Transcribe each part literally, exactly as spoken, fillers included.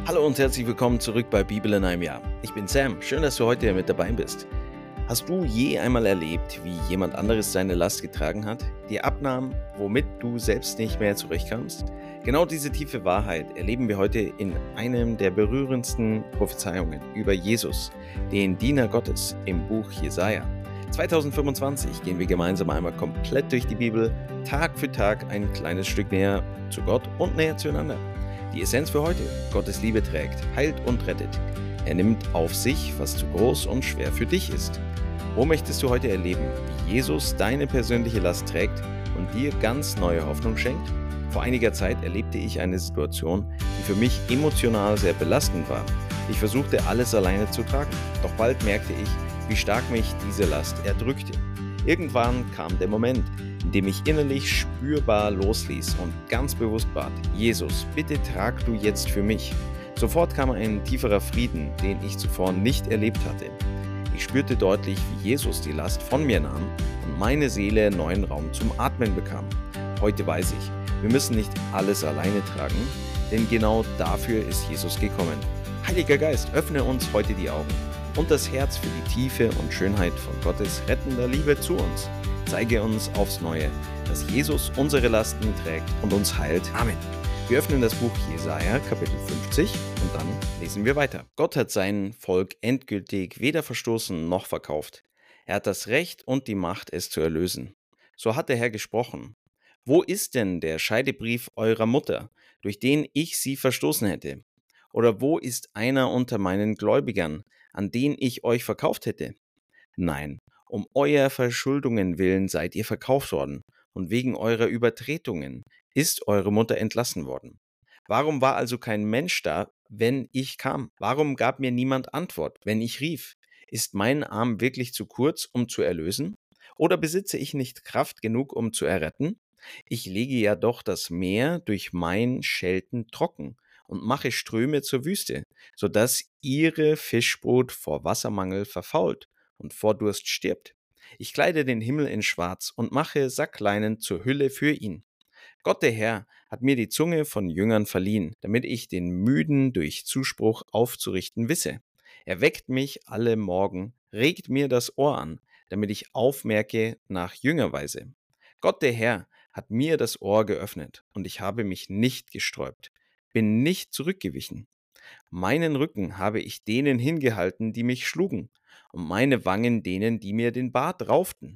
Hallo und herzlich willkommen zurück bei Bibel in einem Jahr. Ich bin Sam, schön, dass du heute mit dabei bist. Hast du je einmal erlebt, wie jemand anderes seine Last getragen hat, dir abnahm, womit du selbst nicht mehr zurechtkamst? Genau diese tiefe Wahrheit erleben wir heute in einem der berührendsten Prophezeiungen über Jesus, den Diener Gottes im Buch Jesaja. zweitausendfünfundzwanzig gehen wir gemeinsam einmal komplett durch die Bibel, Tag für Tag ein kleines Stück näher zu Gott und näher zueinander. Die Essenz für heute: Gottes Liebe trägt, heilt und rettet. Er nimmt auf sich, was zu groß und schwer für dich ist. Wo möchtest du heute erleben, wie Jesus deine persönliche Last trägt und dir ganz neue Hoffnung schenkt? Vor einiger Zeit erlebte ich eine Situation, die für mich emotional sehr belastend war. Ich versuchte, alles alleine zu tragen, doch bald merkte ich, wie stark mich diese Last erdrückte. Irgendwann kam der Moment, in dem ich innerlich spürbar losließ und ganz bewusst bat: Jesus, bitte trag du jetzt für mich. Sofort kam ein tieferer Frieden, den ich zuvor nicht erlebt hatte. Ich spürte deutlich, wie Jesus die Last von mir nahm und meine Seele neuen Raum zum Atmen bekam. Heute weiß ich, wir müssen nicht alles alleine tragen, denn genau dafür ist Jesus gekommen. Heiliger Geist, öffne uns heute die Augen und das Herz für die Tiefe und Schönheit von Gottes rettender Liebe zu uns. Zeige uns aufs Neue, dass Jesus unsere Lasten trägt und uns heilt. Amen. Wir öffnen das Buch Jesaja, Kapitel fünfzig, und dann lesen wir weiter. Gott hat sein Volk endgültig weder verstoßen noch verkauft. Er hat das Recht und die Macht, es zu erlösen. So hat der Herr gesprochen. Wo ist denn der Scheidebrief eurer Mutter, durch den ich sie verstoßen hätte? Oder wo ist einer unter meinen Gläubigern, an den ich euch verkauft hätte? Nein, um eurer Verschuldungen willen seid ihr verkauft worden, und wegen eurer Übertretungen ist eure Mutter entlassen worden. Warum war also kein Mensch da, wenn ich kam? Warum gab mir niemand Antwort, wenn ich rief? Ist mein Arm wirklich zu kurz, um zu erlösen? Oder besitze ich nicht Kraft genug, um zu erretten? Ich lege ja doch das Meer durch mein Schelten trocken und mache Ströme zur Wüste, so dass ihre Fischbrut vor Wassermangel verfault und vor Durst stirbt. Ich kleide den Himmel in Schwarz und mache Sackleinen zur Hülle für ihn. Gott der Herr hat mir die Zunge von Jüngern verliehen, damit ich den Müden durch Zuspruch aufzurichten wisse. Er weckt mich alle Morgen, regt mir das Ohr an, damit ich aufmerke nach Jüngerweise. Gott der Herr hat mir das Ohr geöffnet, und ich habe mich nicht gesträubt, bin nicht zurückgewichen. Meinen Rücken habe ich denen hingehalten, die mich schlugen, und meine Wangen denen, die mir den Bart rauften.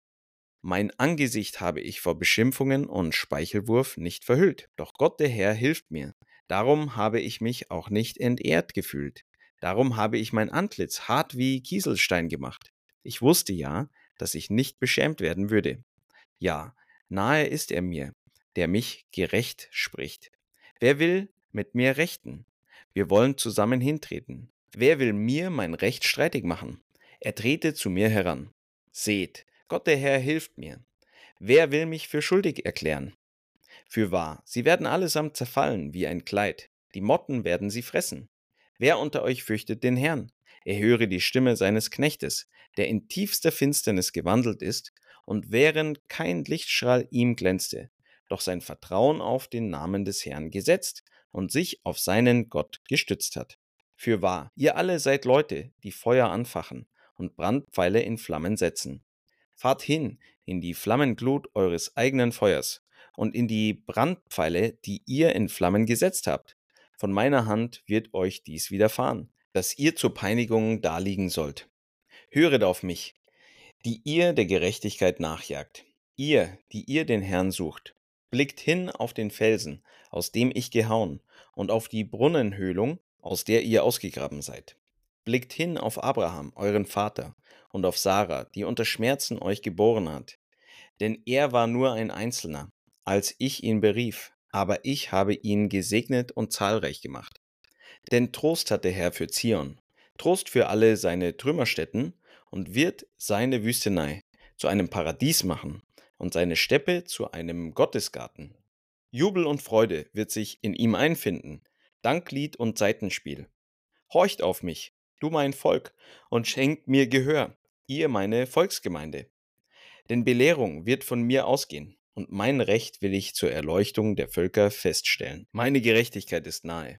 Mein Angesicht habe ich vor Beschimpfungen und Speichelwurf nicht verhüllt. Doch Gott der Herr hilft mir. Darum habe ich mich auch nicht entehrt gefühlt. Darum habe ich mein Antlitz hart wie Kieselstein gemacht. Ich wusste ja, dass ich nicht beschämt werden würde. Ja, nahe ist er mir, der mich gerecht spricht. Wer will mit mir rechten? Wir wollen zusammen hintreten. Wer will mir mein Recht streitig machen? Er trete zu mir heran. Seht, Gott der Herr hilft mir. Wer will mich für schuldig erklären? Fürwahr, sie werden allesamt zerfallen wie ein Kleid. Die Motten werden sie fressen. Wer unter euch fürchtet den Herrn? Er höre die Stimme seines Knechtes, der in tiefster Finsternis gewandelt ist, und während kein Lichtstrahl ihm glänzte, doch sein Vertrauen auf den Namen des Herrn gesetzt und sich auf seinen Gott gestützt hat. Fürwahr, ihr alle seid Leute, die Feuer anfachen und Brandpfeile in Flammen setzen. Fahrt hin in die Flammenglut eures eigenen Feuers und in die Brandpfeile, die ihr in Flammen gesetzt habt. Von meiner Hand wird euch dies widerfahren, dass ihr zur Peinigung daliegen sollt. Höret auf mich, die ihr der Gerechtigkeit nachjagt, ihr, die ihr den Herrn sucht. Blickt hin auf den Felsen, aus dem ich gehauen, und auf die Brunnenhöhlung, aus der ihr ausgegraben seid. Blickt hin auf Abraham, euren Vater, und auf Sarah, die unter Schmerzen euch geboren hat. Denn er war nur ein Einzelner, als ich ihn berief, aber ich habe ihn gesegnet und zahlreich gemacht. Denn Trost hat der Herr für Zion, Trost für alle seine Trümmerstätten, und wird seine Wüstenei zu einem Paradies machen und seine Steppe zu einem Gottesgarten. Jubel und Freude wird sich in ihm einfinden, Danklied und Saitenspiel. Horcht auf mich, du mein Volk, und schenkt mir Gehör, ihr meine Volksgemeinde. Denn Belehrung wird von mir ausgehen, und mein Recht will ich zur Erleuchtung der Völker feststellen. Meine Gerechtigkeit ist nahe,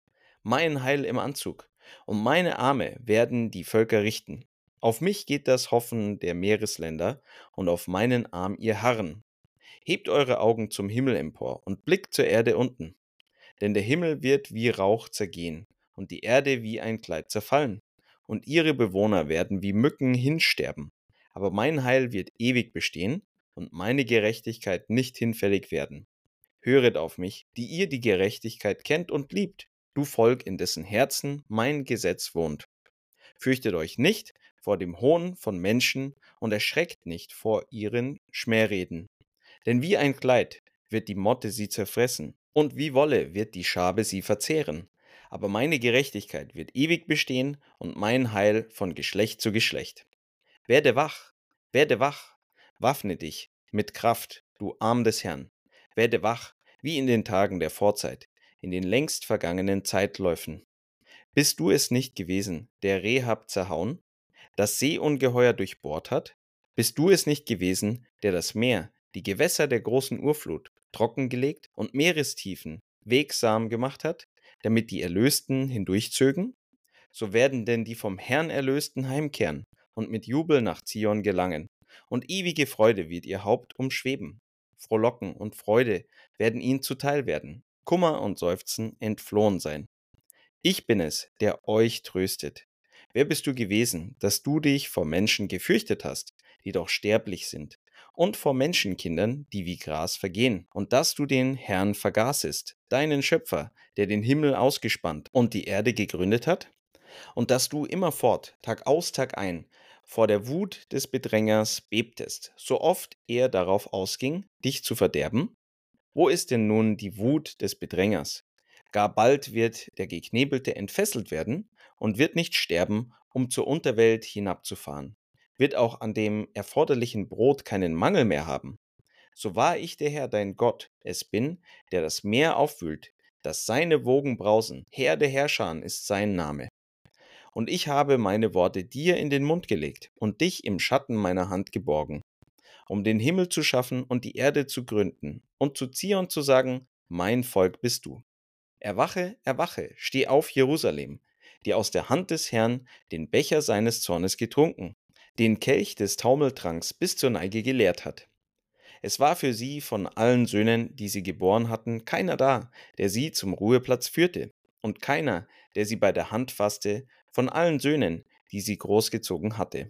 mein Heil im Anzug, und meine Arme werden die Völker richten. Auf mich geht das Hoffen der Meeresländer, und auf meinen Arm ihr Harren. Hebt eure Augen zum Himmel empor und blickt zur Erde unten. Denn der Himmel wird wie Rauch zergehen und die Erde wie ein Kleid zerfallen. Und ihre Bewohner werden wie Mücken hinsterben. Aber mein Heil wird ewig bestehen und meine Gerechtigkeit nicht hinfällig werden. Höret auf mich, die ihr die Gerechtigkeit kennt und liebt, du Volk, in dessen Herzen mein Gesetz wohnt. Fürchtet euch nicht vor dem Hohn von Menschen und erschreckt nicht vor ihren Schmähreden. Denn wie ein Kleid wird die Motte sie zerfressen, und wie Wolle wird die Schabe sie verzehren. Aber meine Gerechtigkeit wird ewig bestehen und mein Heil von Geschlecht zu Geschlecht. Werde wach, werde wach, waffne dich mit Kraft, du Arm des Herrn. Werde wach, wie in den Tagen der Vorzeit, in den längst vergangenen Zeitläufen. Bist du es nicht gewesen, der Rehab zerhauen, das Seeungeheuer durchbohrt hat? Bist du es nicht gewesen, der das Meer, die Gewässer der großen Urflut, trockengelegt und Meerestiefen wegsam gemacht hat, damit die Erlösten hindurchzögen? So werden denn die vom Herrn Erlösten heimkehren und mit Jubel nach Zion gelangen, und ewige Freude wird ihr Haupt umschweben. Frohlocken und Freude werden ihnen zuteil werden, Kummer und Seufzen entflohen sein. Ich bin es, der euch tröstet. Wer bist du gewesen, dass du dich vor Menschen gefürchtet hast, die doch sterblich sind, und vor Menschenkindern, die wie Gras vergehen, und dass du den Herrn vergaßest, deinen Schöpfer, der den Himmel ausgespannt und die Erde gegründet hat? Und dass du immerfort, Tag aus, Tag ein, vor der Wut des Bedrängers bebtest, so oft er darauf ausging, dich zu verderben? Wo ist denn nun die Wut des Bedrängers? Gar bald wird der Geknebelte entfesselt werden und wird nicht sterben, um zur Unterwelt hinabzufahren, wird auch an dem erforderlichen Brot keinen Mangel mehr haben. So wahr ich der Herr, dein Gott, es bin, der das Meer aufwühlt, dass seine Wogen brausen, Herr der Herrscher ist sein Name. Und ich habe meine Worte dir in den Mund gelegt und dich im Schatten meiner Hand geborgen, um den Himmel zu schaffen und die Erde zu gründen und zu Zion zu sagen, mein Volk bist du. Erwache, erwache, steh auf, Jerusalem, die aus der Hand des Herrn den Becher seines Zornes getrunken, den Kelch des Taumeltranks bis zur Neige geleert hat. Es war für sie von allen Söhnen, die sie geboren hatten, keiner da, der sie zum Ruheplatz führte, und keiner, der sie bei der Hand fasste, von allen Söhnen, die sie großgezogen hatte.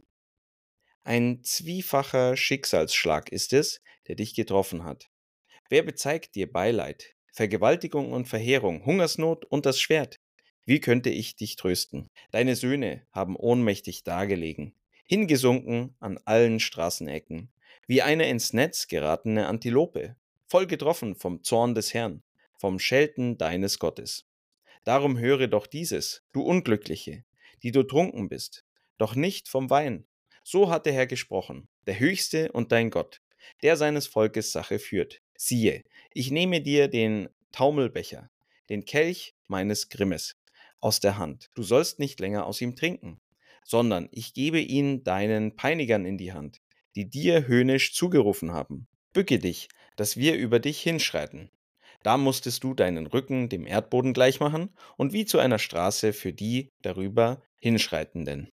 Ein zwiefacher Schicksalsschlag ist es, der dich getroffen hat. Wer bezeigt dir Beileid, Vergewaltigung und Verheerung, Hungersnot und das Schwert? Wie könnte ich dich trösten? Deine Söhne haben ohnmächtig dagelegen, hingesunken an allen Straßenecken, wie eine ins Netz geratene Antilope, voll getroffen vom Zorn des Herrn, vom Schelten deines Gottes. Darum höre doch dieses, du Unglückliche, die du trunken bist, doch nicht vom Wein. So hat der Herr gesprochen, der Höchste und dein Gott, der seines Volkes Sache führt. Siehe, ich nehme dir den Taumelbecher, den Kelch meines Grimmes, aus der Hand. Du sollst nicht länger aus ihm trinken, sondern ich gebe ihn deinen Peinigern in die Hand, die dir höhnisch zugerufen haben. Bücke dich, dass wir über dich hinschreiten. Da musstest du deinen Rücken dem Erdboden gleichmachen und wie zu einer Straße für die darüber Hinschreitenden.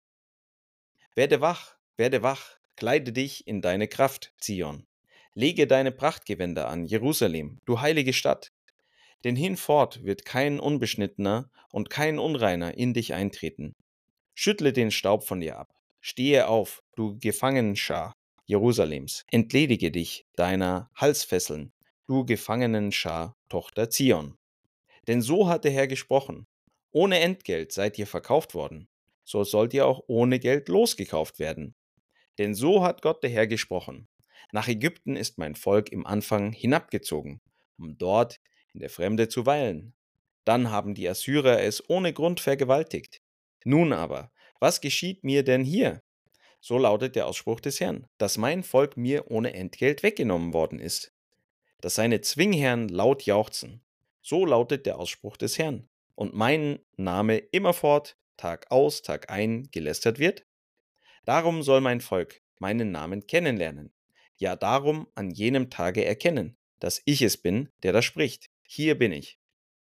Werde wach, werde wach, kleide dich in deine Kraft, Zion. Lege deine Prachtgewänder an, Jerusalem, du heilige Stadt. Denn hinfort wird kein Unbeschnittener und kein Unreiner in dich eintreten. Schüttle den Staub von dir ab. Stehe auf, du Gefangenenschar Jerusalems. Entledige dich deiner Halsfesseln, du Gefangenenschar, Tochter Zion. Denn so hat der Herr gesprochen. Ohne Entgelt seid ihr verkauft worden. So sollt ihr auch ohne Geld losgekauft werden. Denn so hat Gott der Herr gesprochen. Nach Ägypten ist mein Volk im Anfang hinabgezogen, um dort in der Fremde zu weilen. Dann haben die Assyrer es ohne Grund vergewaltigt. Nun aber, was geschieht mir denn hier? So lautet der Ausspruch des Herrn, dass mein Volk mir ohne Entgelt weggenommen worden ist, dass seine Zwingherren laut jauchzen. So lautet der Ausspruch des Herrn. Und mein Name immerfort, Tag aus, Tag ein, gelästert wird? Darum soll mein Volk meinen Namen kennenlernen. Ja, darum an jenem Tage erkennen, dass ich es bin, der da spricht. Hier bin ich.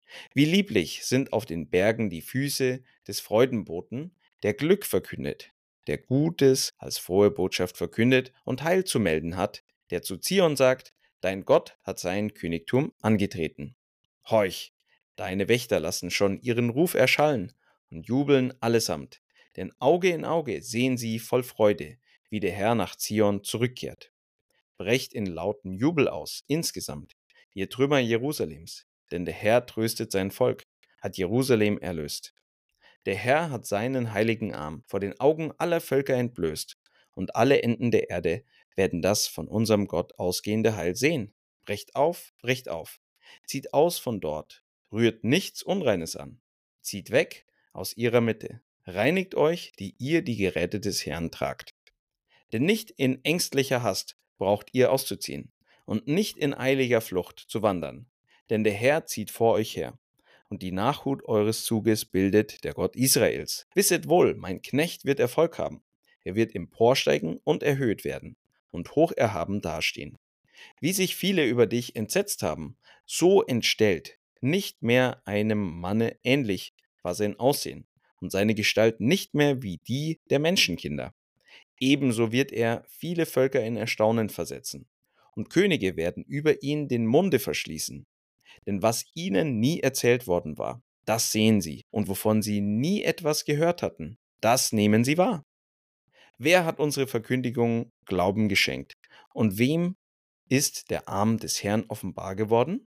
Wie lieblich sind auf den Bergen die Füße des Freudenboten, der Glück verkündet, der Gutes als frohe Botschaft verkündet und Heil zu melden hat, der zu Zion sagt, dein Gott hat sein Königtum angetreten. Horch, deine Wächter lassen schon ihren Ruf erschallen und jubeln allesamt, denn Auge in Auge sehen sie voll Freude, wie der Herr nach Zion zurückkehrt. Brecht in lauten Jubel aus, insgesamt, ihr Trümmer Jerusalems, denn der Herr tröstet sein Volk, hat Jerusalem erlöst. Der Herr hat seinen heiligen Arm vor den Augen aller Völker entblößt, und alle Enden der Erde werden das von unserem Gott ausgehende Heil sehen. Brecht auf, brecht auf, zieht aus von dort, rührt nichts Unreines an, zieht weg aus ihrer Mitte, reinigt euch, die ihr die Geräte des Herrn tragt. Denn nicht in ängstlicher Hast braucht ihr auszuziehen und nicht in eiliger Flucht zu wandern, denn der Herr zieht vor euch her, und die Nachhut eures Zuges bildet der Gott Israels. Wisset wohl, mein Knecht wird Erfolg haben, er wird emporsteigen und erhöht werden und hoch erhaben dastehen. Wie sich viele über dich entsetzt haben, so entstellt, nicht mehr einem Manne ähnlich war sein Aussehen und seine Gestalt nicht mehr wie die der Menschenkinder. Ebenso wird er viele Völker in Erstaunen versetzen, und Könige werden über ihn den Munde verschließen. Denn was ihnen nie erzählt worden war, das sehen sie, und wovon sie nie etwas gehört hatten, das nehmen sie wahr. Wer hat unsere Verkündigung Glauben geschenkt, und wem ist der Arm des Herrn offenbar geworden?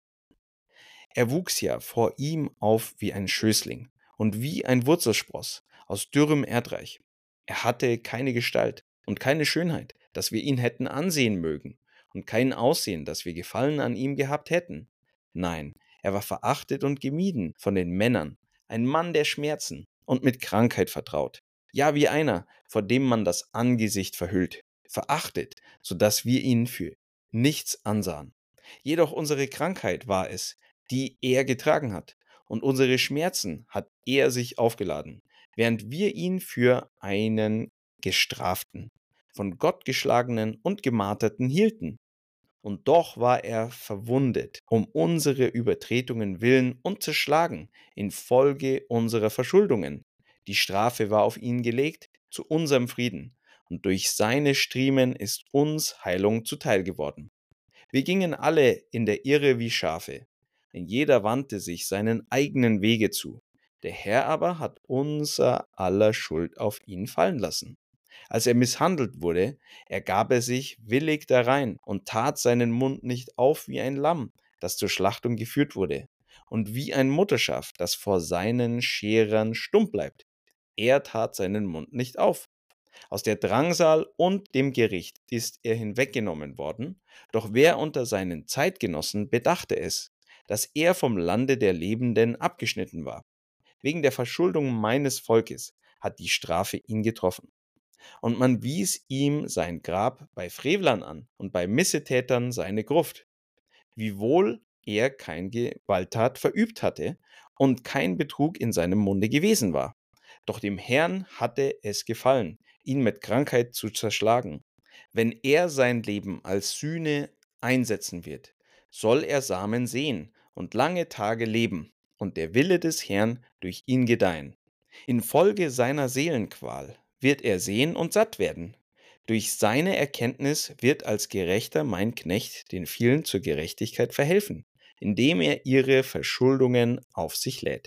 Er wuchs ja vor ihm auf wie ein Schößling und wie ein Wurzelspross aus dürrem Erdreich. Er hatte keine Gestalt und keine Schönheit, dass wir ihn hätten ansehen mögen, und kein Aussehen, dass wir Gefallen an ihm gehabt hätten. Nein, er war verachtet und gemieden von den Männern, ein Mann der Schmerzen und mit Krankheit vertraut. Ja, wie einer, vor dem man das Angesicht verhüllt, verachtet, so dass wir ihn für nichts ansahen. Jedoch unsere Krankheit war es, die er getragen hat, und unsere Schmerzen hat er sich aufgeladen, während wir ihn für einen Gestraften, von Gott geschlagenen und gemarterten hielten. Und doch war er verwundet, um unsere Übertretungen willen und zerschlagen, infolge unserer Verschuldungen. Die Strafe war auf ihn gelegt, zu unserem Frieden, und durch seine Striemen ist uns Heilung zuteil geworden. Wir gingen alle in der Irre wie Schafe, denn jeder wandte sich seinen eigenen Wege zu. Der Herr aber hat unser aller Schuld auf ihn fallen lassen. Als er misshandelt wurde, ergab er sich willig darein und tat seinen Mund nicht auf wie ein Lamm, das zur Schlachtung geführt wurde, und wie ein Mutterschaf, das vor seinen Scherern stumm bleibt. Er tat seinen Mund nicht auf. Aus der Drangsal und dem Gericht ist er hinweggenommen worden, doch wer unter seinen Zeitgenossen bedachte es, dass er vom Lande der Lebenden abgeschnitten war. Wegen der Verschuldung meines Volkes hat die Strafe ihn getroffen. Und man wies ihm sein Grab bei Frevlern an und bei Missetätern seine Gruft, wiewohl er kein Gewalttat verübt hatte und kein Betrug in seinem Munde gewesen war. Doch dem Herrn hatte es gefallen, ihn mit Krankheit zu zerschlagen. Wenn er sein Leben als Sühne einsetzen wird, soll er Samen sehen und lange Tage leben und der Wille des Herrn durch ihn gedeihen. Infolge seiner Seelenqual wird er sehen und satt werden. Durch seine Erkenntnis wird als Gerechter mein Knecht den vielen zur Gerechtigkeit verhelfen, indem er ihre Verschuldungen auf sich lädt.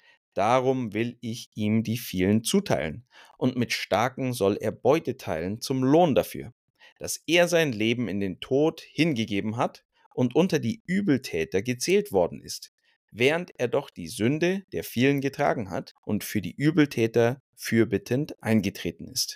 Darum will ich ihm die vielen zuteilen, und mit Starken soll er Beute teilen zum Lohn dafür, dass er sein Leben in den Tod hingegeben hat und unter die Übeltäter gezählt worden ist, während er doch die Sünde der vielen getragen hat und für die Übeltäter fürbittend eingetreten ist.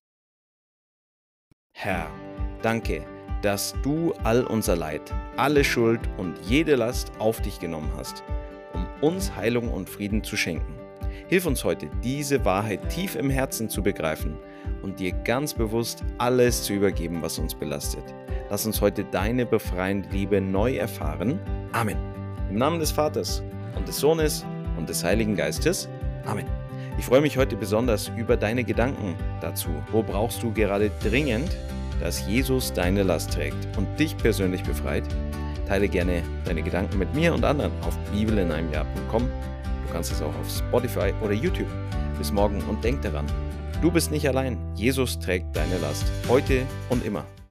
Herr, danke, dass du all unser Leid, alle Schuld und jede Last auf dich genommen hast, um uns Heilung und Frieden zu schenken. Hilf uns heute, diese Wahrheit tief im Herzen zu begreifen und dir ganz bewusst alles zu übergeben, was uns belastet. Lass uns heute deine befreiende Liebe neu erfahren. Amen. Im Namen des Vaters und des Sohnes und des Heiligen Geistes. Amen. Ich freue mich heute besonders über deine Gedanken dazu. Wo brauchst du gerade dringend, dass Jesus deine Last trägt und dich persönlich befreit? Teile gerne deine Gedanken mit mir und anderen auf bibel in einem Jahr punkt com. Du kannst es auch auf Spotify oder YouTube. Bis morgen und denk daran, du bist nicht allein. Jesus trägt deine Last, heute und immer.